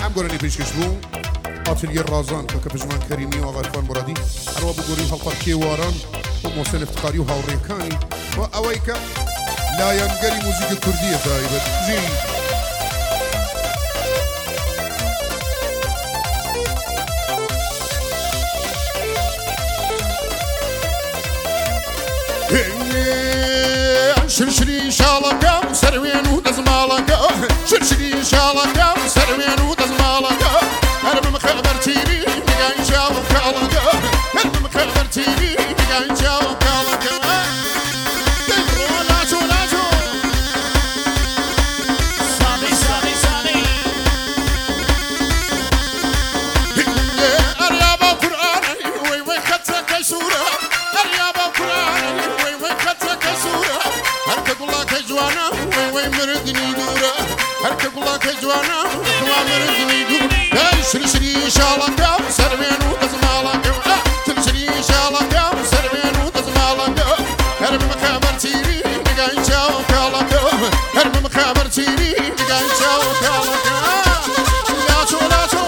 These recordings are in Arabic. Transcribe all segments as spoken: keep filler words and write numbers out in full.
ام گورنی پیشکش بو آتلیه رازان که کپجمان کریمی و غرفان مرادی هروا بگوری هالپارکی واران و محسن افتخاری و هاوریکانی و اویکا لا ينقري موسيقى كردية دايما جي شرشري شالك سروين ودزمالك شرشري شالك سروين ودزمالك انا بمخبرتيني نقاين شاوك كالك انا بمخبرتيني نقاين شاوك كالك شرشري شالك سروين ودزمالك شرشري شالك سروين ودزمالك هرب مخابرتيني نقاين شاوك كالك هرب مخابرتيني نقاين شاوك كالك لا شو لا شو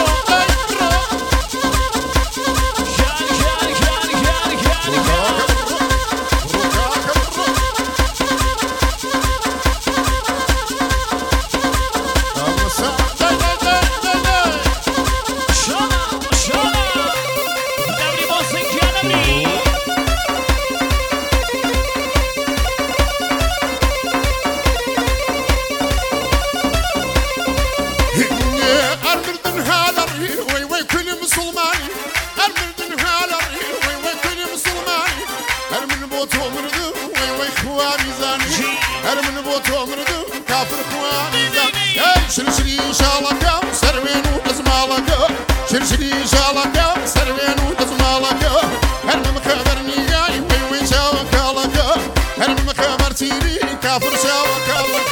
شرشري شالك سروين ودزمالك شرشري شالك سروين ودزمالك هرب مخبرني جاي وين وين شاوك كالك هرب مخبرتيني كافر شاوك كالك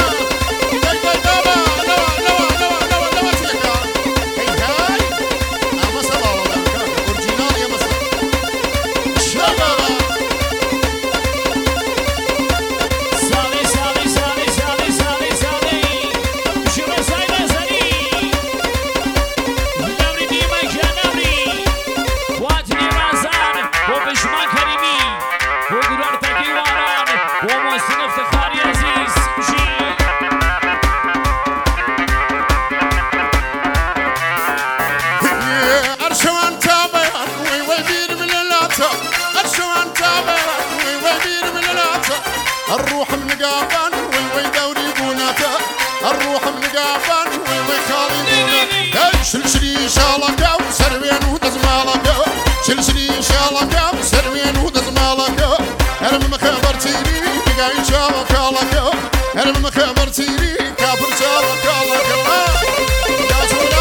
الروح من قابان وي وي دوري بوناتا الروح من قابان وي وي خالي بوناتا شلشلي شالك سروين ودزمالك شلشلي شالك سروين ودزمالك انا من مخبرتيني نقاين شاوك كالك انا من مخبرتيني كافر شاوك كالك